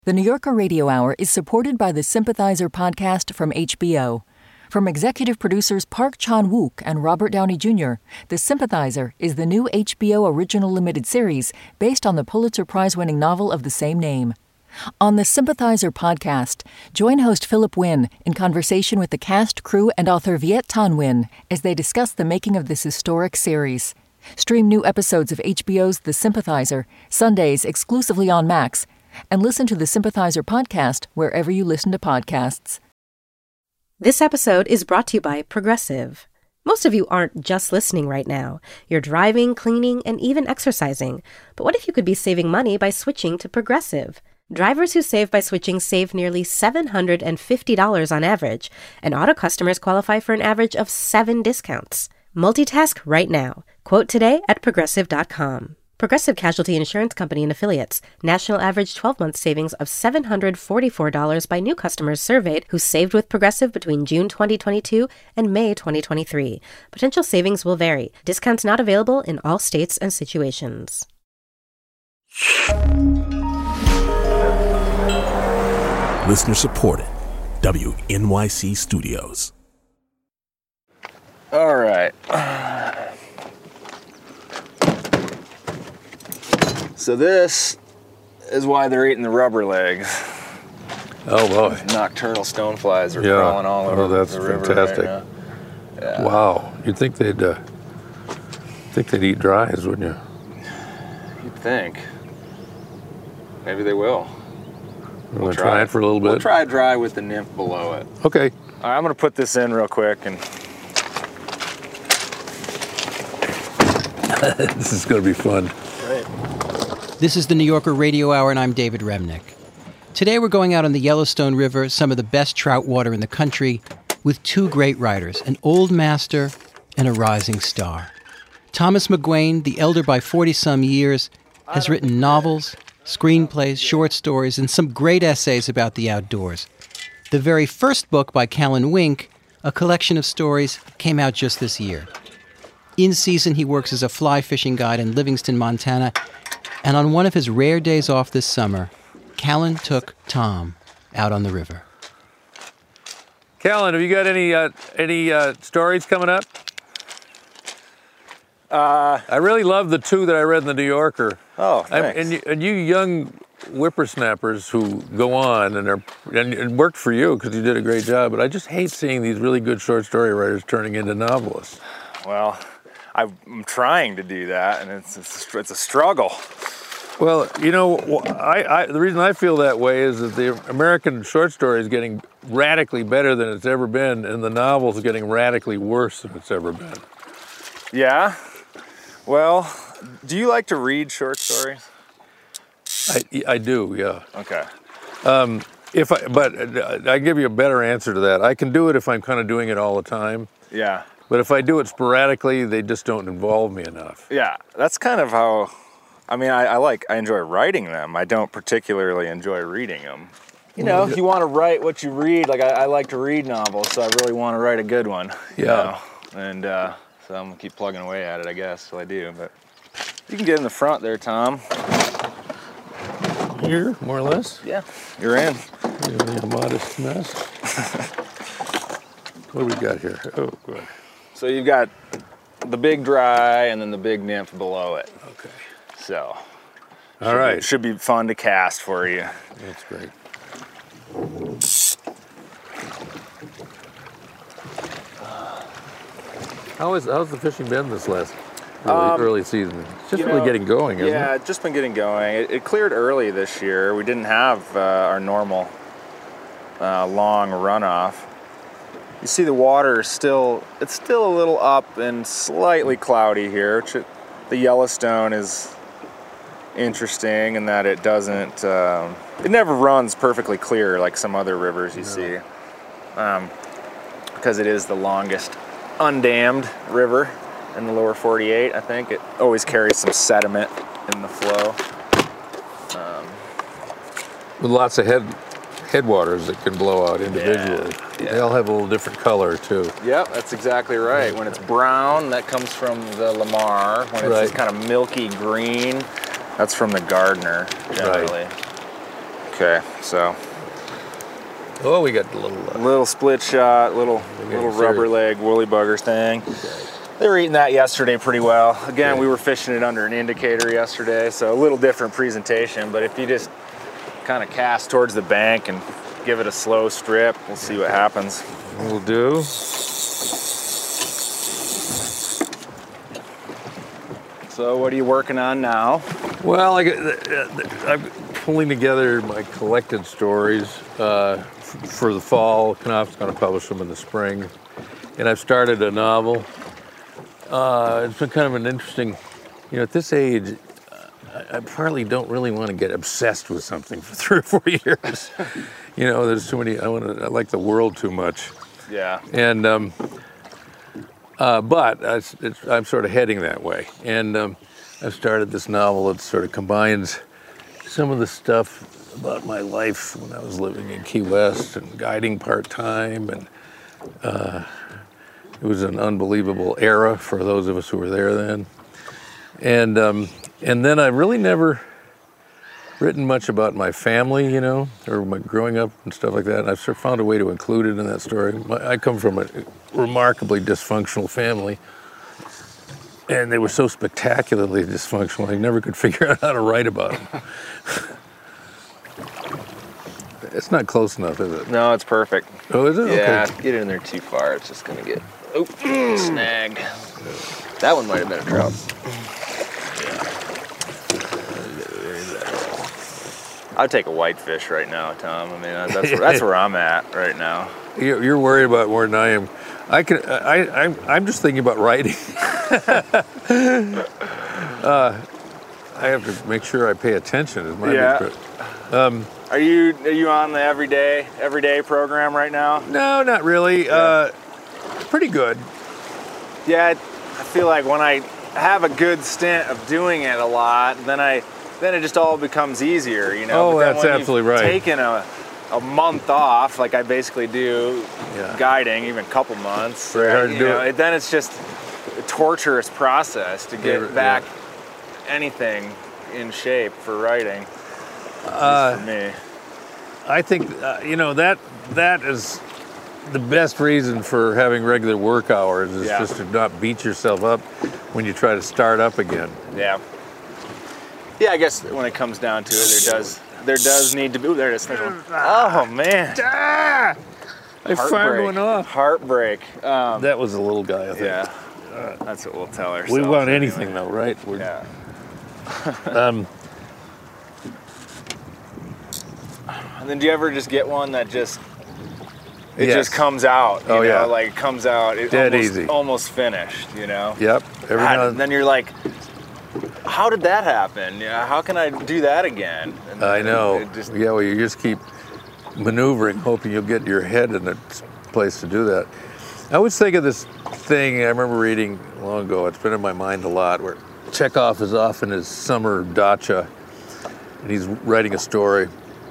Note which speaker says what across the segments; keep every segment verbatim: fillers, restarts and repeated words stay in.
Speaker 1: The New Yorker Radio Hour is supported by the Sympathizer podcast from H B O. From executive producers Park Chan-wook and Robert Downey Junior, The Sympathizer is the new H B O original limited series based on the Pulitzer Prize-winning novel of the same name. On the Sympathizer podcast, join host Philip Wynn in conversation with the cast, crew, and author Viet Thanh Nguyen as they discuss the making of this historic series. Stream new episodes of H B O's The Sympathizer, Sundays exclusively on Max, and listen to the Sympathizer podcast wherever you listen to podcasts.
Speaker 2: This episode is brought to you by Progressive. Most of you aren't just listening right now. You're driving, cleaning, and even exercising. But what if you could be saving money by switching to Progressive? Drivers who save by switching save nearly seven hundred fifty dollars on average, and auto customers qualify for an average of seven discounts. Multitask right now. Quote today at progressive dot com. Progressive Casualty Insurance Company and Affiliates. National average twelve-month savings of seven hundred forty-four dollars by new customers surveyed who saved with Progressive between June twenty twenty-two and May twenty twenty-three. Potential savings will vary. Discounts not available in all states and situations.
Speaker 3: Listener supported. W N Y C Studios.
Speaker 4: All right. So this is why they're eating the rubber legs.
Speaker 5: Oh boy!
Speaker 4: Nocturnal stoneflies are
Speaker 5: yeah.
Speaker 4: crawling all over
Speaker 5: oh, that's
Speaker 4: the river
Speaker 5: fantastic.
Speaker 4: right now. Yeah.
Speaker 5: Wow! You'd think they'd uh, think they'd eat dries, wouldn't you?
Speaker 4: You'd think. Maybe they will.
Speaker 5: We'll we'll try it for a little bit.
Speaker 4: We'll try dry with the nymph below it.
Speaker 5: Okay.
Speaker 4: All right, I'm gonna put this in real quick and.
Speaker 5: This is gonna be fun.
Speaker 4: Right.
Speaker 6: This is the New Yorker Radio Hour, and I'm David Remnick. Today we're going out on the Yellowstone River, some of the best trout water in the country, with two great writers, an old master and a rising star. Thomas McGuane, the elder by forty-some years, has written novels, screenplays, short stories, and some great essays about the outdoors. The very first book by Callan Wink, a collection of stories, came out just this year. In season, he works as a fly fishing guide in Livingston, Montana, and on one of his rare days off this summer, Callan took Tom out on the river.
Speaker 5: Callan, have you got any uh, any uh, stories coming up?
Speaker 4: Uh,
Speaker 5: I really love the two that I read in the New Yorker.
Speaker 4: Oh,
Speaker 5: I,
Speaker 4: thanks.
Speaker 5: and, you, and you young whippersnappers who go on and are and it worked for you because you did a great job. But I just hate seeing these really good short story writers turning into novelists.
Speaker 4: Well, I'm trying to do that, and it's it's, it's a struggle.
Speaker 5: Well, you know, I, I, the reason I feel that way is that the American short story is getting radically better than it's ever been, and the novel is getting radically worse than it's ever been.
Speaker 4: Yeah? Well, do you like to read short stories?
Speaker 5: I, I do, yeah.
Speaker 4: Okay.
Speaker 5: Um, if I, but I give you a better answer to that. I can do it if I'm kind of doing it all the time.
Speaker 4: Yeah.
Speaker 5: But if I do it sporadically, they just don't involve me enough.
Speaker 4: Yeah, that's kind of how. I mean, I, I like, I enjoy writing them. I don't particularly enjoy reading them. You know, if you want to write what you read, like I, I like to read novels, so I really want to write a good one. You
Speaker 5: Yeah.
Speaker 4: know? And uh, so I'm going to keep plugging away at it, I guess, till I do. But you can get in the front there, Tom.
Speaker 5: Here, more or less?
Speaker 4: Yeah. You're in.
Speaker 5: Really a modest mess. What do we got here? Oh, good.
Speaker 4: So you've got the big dry and then the big nymph below it.
Speaker 5: Okay.
Speaker 4: So.
Speaker 5: All right.
Speaker 4: It should be fun to cast for you.
Speaker 5: That's great. How is how's the fishing been this last early,
Speaker 4: Um,
Speaker 5: early season? It's just
Speaker 4: you
Speaker 5: really
Speaker 4: know,
Speaker 5: getting going, isn't
Speaker 4: Yeah,
Speaker 5: it?
Speaker 4: it's just been getting going. It, it cleared early this year. We didn't have uh, our normal uh, long runoff. You see the water is still, it's still a little up and slightly cloudy here. Which it, the Yellowstone is interesting in that it doesn't, um, it never runs perfectly clear like some other rivers you no. see. Um, because it is the longest undammed river in the lower forty-eight, I think. It always carries some sediment in the flow. Um,
Speaker 5: With lots of head headwaters that can blow out individually.
Speaker 4: Yeah, yeah.
Speaker 5: They all have a little different color too.
Speaker 4: Yep, that's exactly right. When it's brown, that comes from the Lamar. When it's
Speaker 5: right.
Speaker 4: this kind of milky green, that's from the Gardner, generally.
Speaker 5: Right.
Speaker 4: Okay, so
Speaker 5: Oh, we got a little. Uh,
Speaker 4: little split shot, little
Speaker 5: Okay,
Speaker 4: little
Speaker 5: sure.
Speaker 4: rubber leg woolly bugger thing. They were eating that yesterday pretty well. Again,
Speaker 5: Okay.
Speaker 4: we were fishing it under an indicator yesterday, so a little different presentation. But if you just kind of cast towards the bank and give it a slow strip, we'll see what happens.
Speaker 5: We'll do.
Speaker 4: So what are you working on now?
Speaker 5: Well, I, I'm pulling together my collected stories uh, f- for the fall. Knopf's going to publish them in the spring. And I've started a novel. Uh, it's been kind of an interesting, you know, at this age, I, I partly don't really want to get obsessed with something for three or four years. You know, there's too many, I want to, I like the world too much.
Speaker 4: Yeah.
Speaker 5: And, um, uh, but it's, it's, I'm sort of heading that way. And um, I've started this novel that sort of combines some of the stuff about my life when I was living in Key West and guiding part-time. And uh, it was an unbelievable era for those of us who were there then. And, um, and then I really never written much about my family, you know, or my growing up and stuff like that. And I've sort of found a way to include it in that story. My, I come from a remarkably dysfunctional family, and they were so spectacularly dysfunctional, I never could figure out how to write about them. It's not close enough, is it?
Speaker 4: No, it's perfect.
Speaker 5: Oh, is it?
Speaker 4: Yeah,
Speaker 5: Okay.
Speaker 4: get it in there too far, it's just gonna get oh, snagged. That one might have been a trout. I'd take a whitefish right now, Tom. I mean, that's that's where I'm at right now.
Speaker 5: You're, you're worried about more than I am. I can. I. I'm. I'm just thinking about writing. uh, I have to make sure I pay attention. Is my
Speaker 4: Yeah.
Speaker 5: big pro- Um,
Speaker 4: Are you are you on the everyday everyday program right now?
Speaker 5: no, not really.
Speaker 4: Yeah.
Speaker 5: Uh, pretty good.
Speaker 4: Yeah, I feel like when I have a good stint of doing it a lot, then I then it just all becomes easier, you know.
Speaker 5: Oh,
Speaker 4: But then
Speaker 5: that's
Speaker 4: when you've
Speaker 5: absolutely right.
Speaker 4: Taken a a month off, like I basically do,
Speaker 5: Yeah.
Speaker 4: guiding, even a couple months.
Speaker 5: Very hard to
Speaker 4: you
Speaker 5: do
Speaker 4: know,
Speaker 5: it.
Speaker 4: Then it's just a torturous process to get
Speaker 5: Yeah,
Speaker 4: back
Speaker 5: yeah.
Speaker 4: anything in shape for writing. At
Speaker 5: Uh,
Speaker 4: least for me.
Speaker 5: I think uh, you know that that is the best reason for having regular work hours is
Speaker 4: Yeah.
Speaker 5: just to not beat yourself up when you try to start up again.
Speaker 4: Yeah. Yeah, I guess when it comes down to it, there does there does need to be. Ooh, there it is. There's one. Oh man.
Speaker 5: Ah! I fired
Speaker 4: Heartbreak.
Speaker 5: one off.
Speaker 4: Heartbreak. Um,
Speaker 5: That was a little guy, I think.
Speaker 4: yeah. That's what we'll tell ourselves.
Speaker 5: We want
Speaker 4: anyway.
Speaker 5: anything though, right? We're,
Speaker 4: Yeah.
Speaker 5: Um,
Speaker 4: And then do you ever just get one that just it
Speaker 5: Yes.
Speaker 4: just comes out? You
Speaker 5: Oh,
Speaker 4: know,
Speaker 5: yeah.
Speaker 4: like it comes out. It
Speaker 5: Dead
Speaker 4: almost,
Speaker 5: easy.
Speaker 4: Almost finished. You know.
Speaker 5: yep. Every
Speaker 4: God,
Speaker 5: now
Speaker 4: and then you're like, how did that happen? Yeah. How can I do that again? And
Speaker 5: I know.
Speaker 4: It just,
Speaker 5: Yeah, well, you just keep maneuvering, hoping you'll get your head in a place to do that. I always think of this thing I remember reading long ago. It's been in my mind a lot, where Chekhov is off in his summer dacha, and he's writing a story,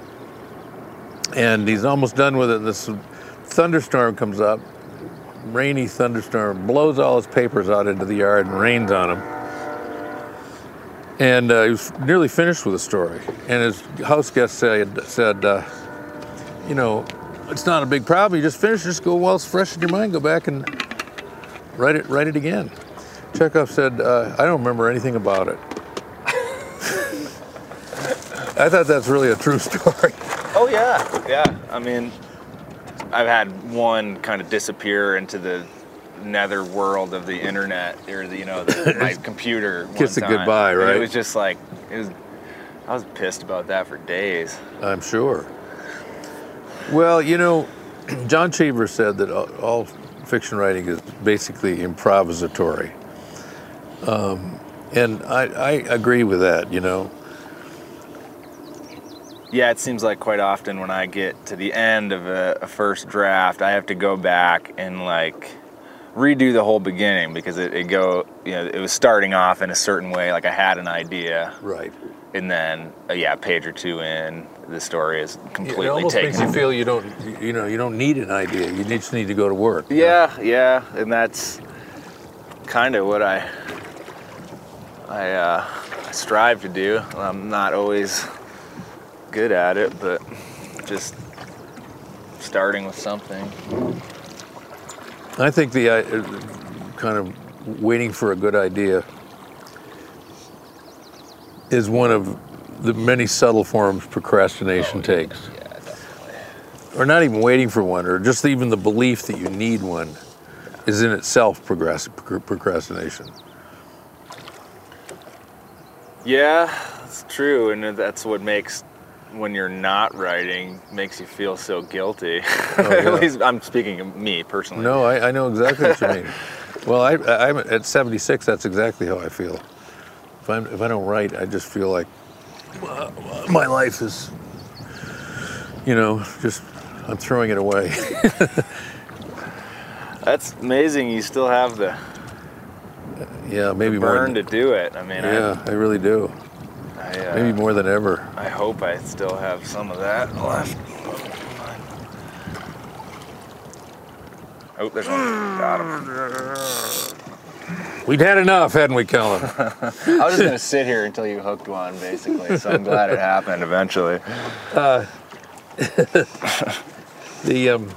Speaker 5: and he's almost done with it. And this thunderstorm comes up, rainy thunderstorm, blows all his papers out into the yard and rains on him. And uh, he was nearly finished with the story. And his house guest said, said uh, you know, it's not a big problem. You just finish, just go while it's fresh in your mind, go back and write it, write it again. Chekhov said, uh, I don't remember anything about it. I thought that's really a true story.
Speaker 4: oh yeah, yeah. I mean, I've had one kind of disappear into the nether world of the internet, or the, you know, the, my computer. one
Speaker 5: Kiss it
Speaker 4: time.
Speaker 5: goodbye,
Speaker 4: And
Speaker 5: right?
Speaker 4: It was just like it was. I was pissed about that for days.
Speaker 5: I'm sure. Well, you know, John Cheever said that all, all fiction writing is basically improvisatory. Um, and I, I agree with that, you know.
Speaker 4: Yeah, it seems like quite often when I get to the end of a, a first draft, I have to go back and like redo the whole beginning because it, it go, you know, it was starting off in a certain way, like I had an idea,
Speaker 5: Right.
Speaker 4: and then uh, yeah, a page or two in, the story is completely
Speaker 5: It almost
Speaker 4: taken.
Speaker 5: makes you feel you don't, you know, you don't need an idea. You just need to go to work.
Speaker 4: Yeah, yeah, and that's kind of what I I uh, strive to do. I'm not always good at it, but just starting with something.
Speaker 5: I think the uh, kind of waiting for a good idea is one of the many subtle forms procrastination oh, takes.
Speaker 4: Yeah, definitely.
Speaker 5: Or not even waiting for one, or just even the belief that you need one is in itself procrastination.
Speaker 4: Yeah, it's true, and that's what makes, when you're not writing, makes you feel so guilty. Oh, yeah. At least I'm speaking of me personally.
Speaker 5: No, I, I know exactly what you mean. Well, I, I'm at seventy-six. That's exactly how I feel. If I'm, if I don't write, I just feel like uh, my life is, you know, just I'm throwing it away.
Speaker 4: That's amazing. You still have the
Speaker 5: yeah, maybe
Speaker 4: the burn
Speaker 5: more
Speaker 4: than, to do it. I mean,
Speaker 5: yeah, I, I really do.
Speaker 4: I, uh,
Speaker 5: maybe more than ever.
Speaker 4: I hope I still have some of that left. Oh, there's one. Got him.
Speaker 5: We'd had enough, hadn't we, Kellen?
Speaker 4: I was just gonna sit here until you hooked one, basically. So I'm glad it happened eventually.
Speaker 5: Uh, the um,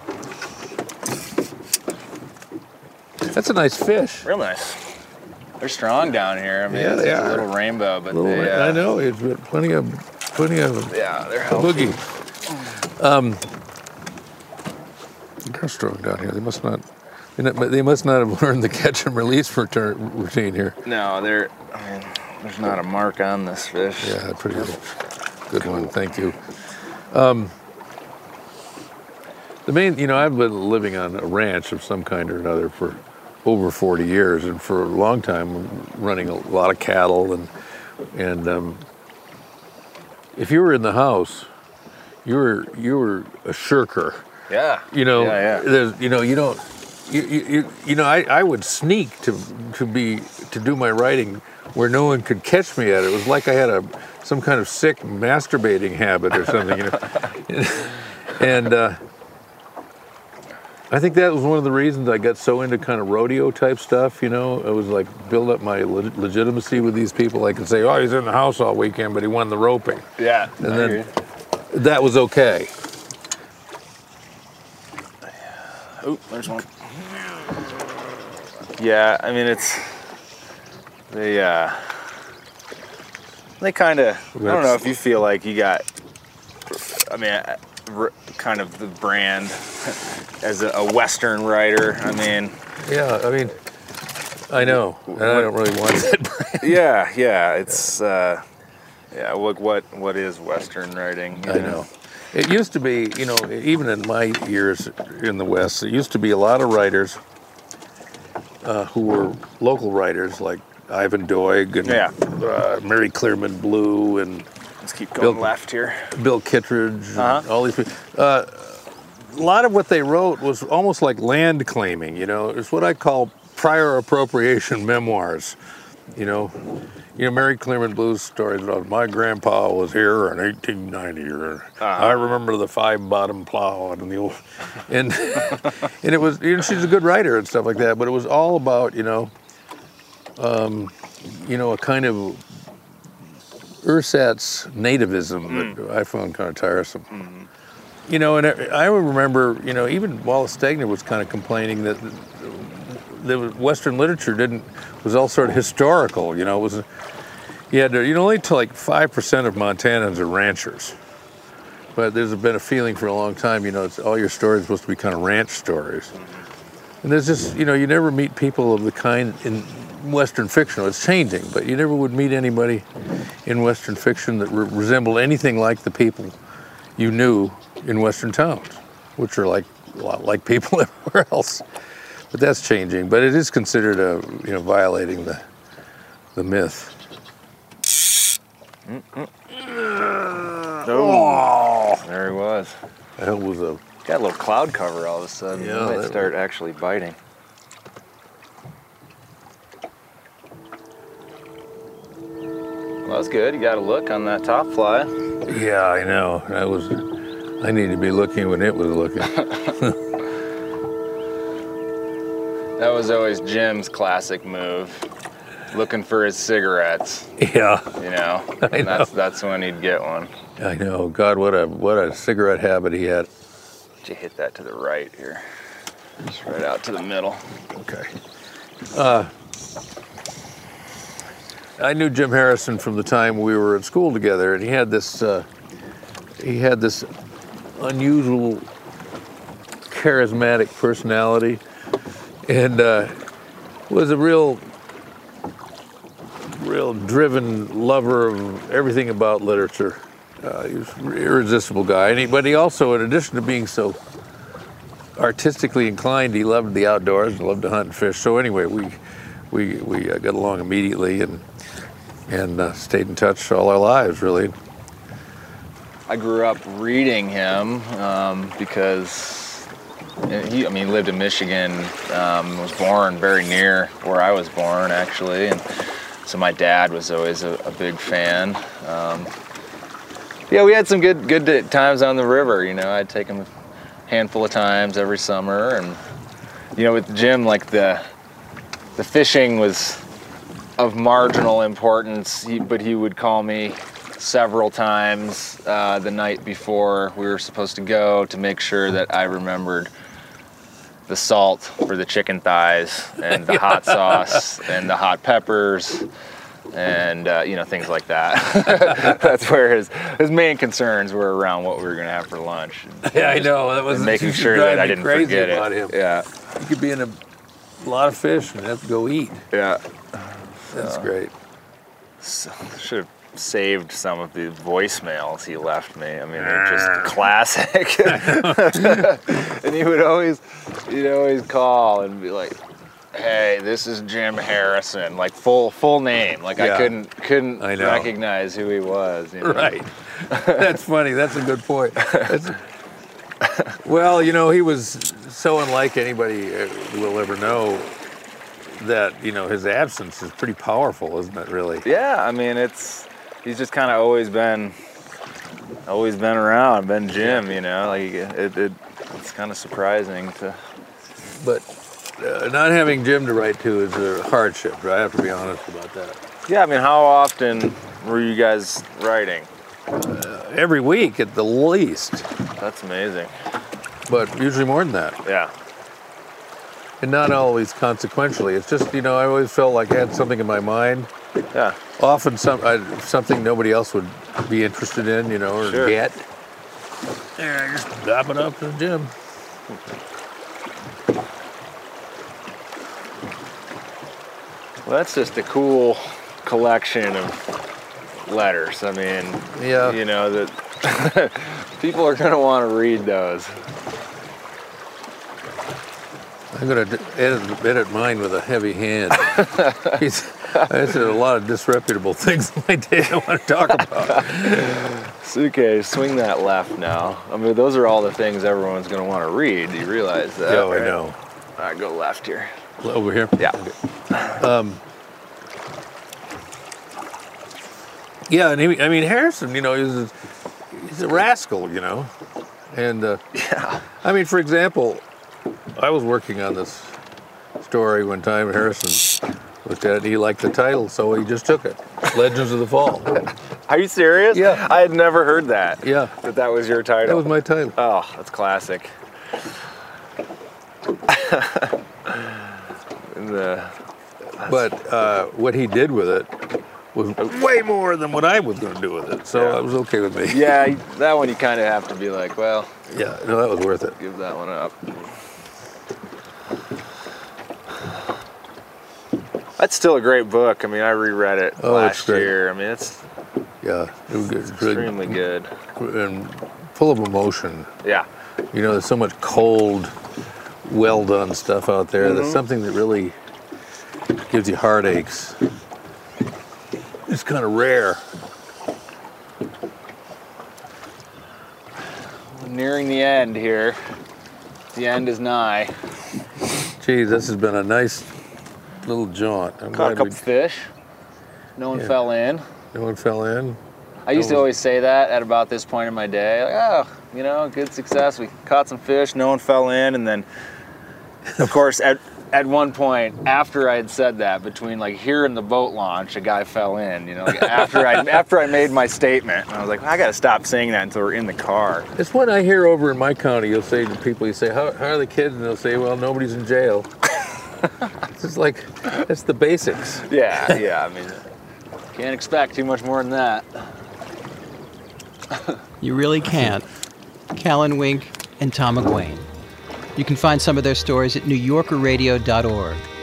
Speaker 5: that's a nice fish.
Speaker 4: Real nice. They're strong down here. I mean,
Speaker 5: yeah,
Speaker 4: it's
Speaker 5: they
Speaker 4: just
Speaker 5: are.
Speaker 4: a little rainbow, but
Speaker 5: little,
Speaker 4: they, uh,
Speaker 5: I know it's got plenty of plenty of
Speaker 4: yeah, they're healthy.
Speaker 5: boogie. Um, they're strong down here. They must not. They must not have learned the catch and release routine here.
Speaker 4: No, they're. I mean, there's not a mark on this fish.
Speaker 5: Yeah, pretty good. Good one. Thank you. Um, the main, you know, I've been living on a ranch of some kind or another for over forty years, and for a long time running a lot of cattle, and and um, if you were in the house, you were you were a shirker.
Speaker 4: Yeah.
Speaker 5: You know,
Speaker 4: yeah, yeah.
Speaker 5: there's, you know, you don't. You, you, you know, I, I would sneak to to be to do my writing where no one could catch me at it. It was like I had a some kind of sick masturbating habit or something, you know. And uh, I think that was one of the reasons I got so into kind of rodeo type stuff. You know, it was like build up my le- legitimacy with these people. I could say, "Oh, he's in the house all weekend, but he won the roping."
Speaker 4: Yeah,
Speaker 5: and I then that was okay.
Speaker 4: Oh, there's one. Yeah, I mean, it's, they, uh, they kind of, I don't know if you feel like you got, I mean, r- kind of the brand as a, a Western writer. I mean.
Speaker 5: Yeah, I mean, I know, and I don't really want that brand.
Speaker 4: Yeah, yeah, it's, uh, yeah, what, what, what is Western writing?
Speaker 5: I know. It used to be, you know, even in my years in the West, there used to be a lot of writers uh, who were local writers like Ivan Doig and
Speaker 4: yeah.
Speaker 5: uh, Mary Clearman Blue and
Speaker 4: let's keep going
Speaker 5: Bill,
Speaker 4: left here.
Speaker 5: Bill Kittredge,
Speaker 4: uh-huh.
Speaker 5: and all these people. Uh, a lot of what they wrote was almost like land claiming. You know, it's what I call prior appropriation memoirs. You know. You know, Mary Clearman Blue's stories about my grandpa was here in eighteen ninety, or uh-huh. I remember the five-bottom plow and the old, and and it was, you know, she's a good writer and stuff like that. But it was all about, you know, um, you know, a kind of ersatz nativism mm. that I found kind of tiresome. Mm-hmm. You know, and I remember, you know, even Wallace Stegner was kind of complaining that the Western literature didn't was all sort of historical. You know, it was you had to, you know, only to like five percent of Montanans are ranchers, but there's been a feeling for a long time. You know, it's all your stories are supposed to be kind of ranch stories, and there's just, you know, you never meet people of the kind in Western fiction. It's changing, but you never would meet anybody in Western fiction that re- resembled anything like the people you knew in Western towns, which are like a lot like people everywhere else. But that's changing. But it is considered a, you know, violating the the myth.
Speaker 4: Oh, there he was.
Speaker 5: That was a
Speaker 4: got a little cloud cover all of a sudden.
Speaker 5: Yeah,
Speaker 4: he might start was... actually biting. Well, that's good. You got a look on that top fly.
Speaker 5: Yeah, I know. I was. I need to be looking when it was looking.
Speaker 4: That was always Jim's classic move, looking for his cigarettes.
Speaker 5: Yeah.
Speaker 4: You know,
Speaker 5: I
Speaker 4: and that's
Speaker 5: know.
Speaker 4: that's when he'd get one.
Speaker 5: I know. God, what a what a cigarette habit he had.
Speaker 4: Let you hit that to the right here. Just right out to the middle.
Speaker 5: Okay. Uh, I knew Jim Harrison from the time we were at school together, and he had this uh, he had this unusual, charismatic personality, and uh, was a real, real driven lover of everything about literature. Uh, he was an irresistible guy, and he, but he also, in addition to being so artistically inclined, he loved the outdoors and loved to hunt and fish. So anyway, we we we uh, got along immediately and and uh, stayed in touch all our lives, really.
Speaker 4: I grew up reading him um, because he, I mean, he lived in Michigan, um, was born very near where I was born, actually, and so my dad was always a, a big fan. Um, yeah, we had some good good times on the river. You know, I'd take him a handful of times every summer, and you know, with Jim, like the the fishing was of marginal importance, he, but he would call me several times uh, the night before we were supposed to go to make sure that I remembered the salt for the chicken thighs and the hot sauce and the hot peppers and uh, you know, things like that. That's where his his main concerns were around what we were going to have for lunch.
Speaker 5: Yeah, I know. That was
Speaker 4: making sure that I didn't
Speaker 5: crazy
Speaker 4: forget
Speaker 5: about
Speaker 4: it.
Speaker 5: Him.
Speaker 4: Yeah,
Speaker 5: he could be in a lot of fish and have to go eat.
Speaker 4: yeah.
Speaker 5: That's
Speaker 4: So,
Speaker 5: great.
Speaker 4: So, should have saved some of the voicemails he left me. I mean, they're just classic. And he would always, he'd always call and be like, "Hey, this is Jim Harrison," like full full name. Like
Speaker 5: Yeah.
Speaker 4: I couldn't couldn't
Speaker 5: I know.
Speaker 4: recognize who he was. You know?
Speaker 5: Right. That's funny. That's a good point. That's, well, you know, he was so unlike anybody will ever know that, you know, his absence is pretty powerful, isn't it, really?
Speaker 4: Yeah, I mean, it's he's just kind of always been always been around, been Jim. You know, like it, it it's kind of surprising to.
Speaker 5: But uh, not having Jim to write to is a hardship. I have to be honest about that.
Speaker 4: Yeah, I mean, how often were you guys writing?
Speaker 5: Uh, every week at the least,
Speaker 4: That's amazing.
Speaker 5: but usually more than that.
Speaker 4: Yeah.
Speaker 5: And not always consequentially. It's just, you know, I always felt like I had something in my mind.
Speaker 4: Yeah.
Speaker 5: Often some I, something nobody else would be interested in, you know, or
Speaker 4: Sure.
Speaker 5: get. Yeah, I just drop it up to the gym.
Speaker 4: Well, that's just a cool collection of letters. I mean,
Speaker 5: Yeah.
Speaker 4: you know, that people are going to want to read those.
Speaker 5: I'm going to edit, edit mine with a heavy hand. He's, I said a lot of disreputable things in my day I want to talk about.
Speaker 4: Okay, swing that left now. I mean, those are all the things everyone's going to want to read. You realize that?
Speaker 5: Yeah, I
Speaker 4: right?
Speaker 5: know.
Speaker 4: All right, go left here.
Speaker 5: Over here?
Speaker 4: Yeah.
Speaker 5: Um, yeah, and he, I mean, Harrison, you know, he's a, he's a rascal, you know. And, uh,
Speaker 4: Yeah.
Speaker 5: I mean, for example, I was working on this story one time. Harrison looked at it, and he liked the title, so he just took it. Legends of the Fall.
Speaker 4: Are you serious?
Speaker 5: Yeah.
Speaker 4: I had never heard that.
Speaker 5: Yeah,
Speaker 4: That that was your title.
Speaker 5: that was my title.
Speaker 4: Oh, that's classic. the,
Speaker 5: But uh, what he did with it was way more than what I was going to do with it, so
Speaker 4: Yeah.
Speaker 5: it was okay with me.
Speaker 4: yeah, that one you kind of have to be like, well,
Speaker 5: Yeah, no, that was worth it.
Speaker 4: give that one up. That's still a great book. I mean, I reread it
Speaker 5: Oh, it's
Speaker 4: last
Speaker 5: great.
Speaker 4: year. I mean, it's
Speaker 5: Yeah, it was good. It's really-
Speaker 4: extremely good.
Speaker 5: and full of emotion.
Speaker 4: Yeah.
Speaker 5: You know, there's so much cold, well done stuff out there.
Speaker 4: Mm-hmm.
Speaker 5: There's something that really gives you heartaches. It's kind of rare.
Speaker 4: Nearing the end here. The end is nigh.
Speaker 5: Gee, this has been a nice little jaunt. I'm
Speaker 4: Caught a
Speaker 5: glad
Speaker 4: couple
Speaker 5: we,
Speaker 4: fish. No one
Speaker 5: Yeah.
Speaker 4: fell in.
Speaker 5: no one fell in.
Speaker 4: I used to
Speaker 5: was-
Speaker 4: always say that at about this point in my day. Like, oh, you know, good success. We caught some fish. No one fell in. And then, of course, at at one point, after I had said that, between like here and the boat launch, a guy fell in. You know, like after I after I made my statement, and I was like, I got to stop saying that until we're in the car.
Speaker 5: It's what I hear over in my county. You'll say to people, you say, how, how are the kids? And they'll say, well, nobody's in jail. It's just like, that's the basics.
Speaker 4: Yeah, yeah. I mean, can't expect too much more than that.
Speaker 6: You really can't. Callan Wink and Tom McGuane. You can find some of their stories at new yorker radio dot org.